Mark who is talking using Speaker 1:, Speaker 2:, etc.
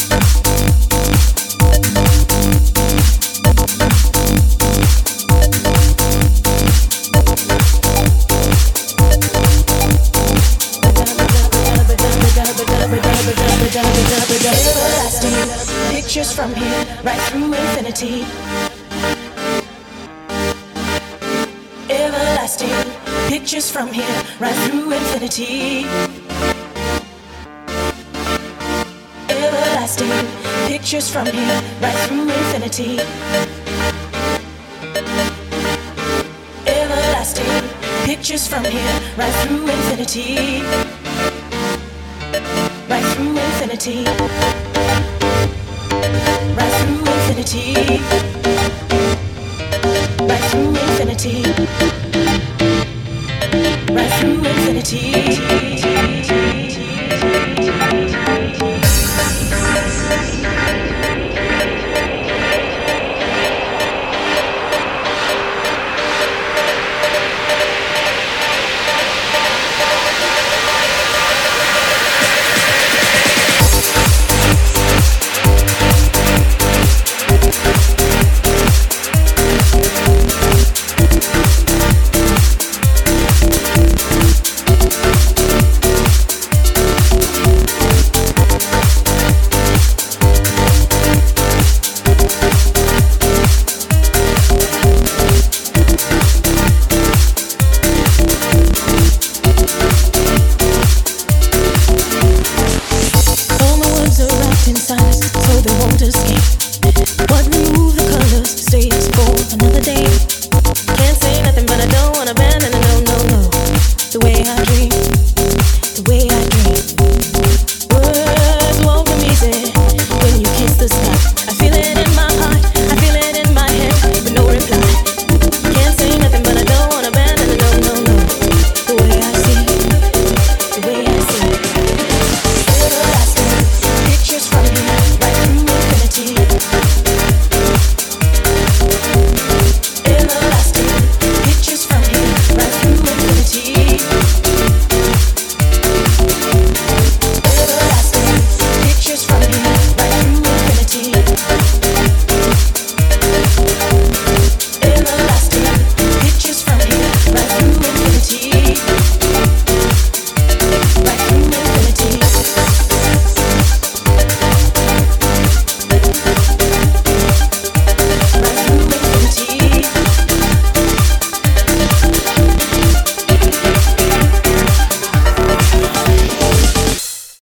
Speaker 1: Everlasting pictures from here right through infinity. Everlasting pictures from here right through infinity. Everlasting pictures from here right through infinity. Everlasting pictures from here right through infinity. Right through infinity. Right through infinity. Right through infinity. Right through infinity. In silence, so they won't escape.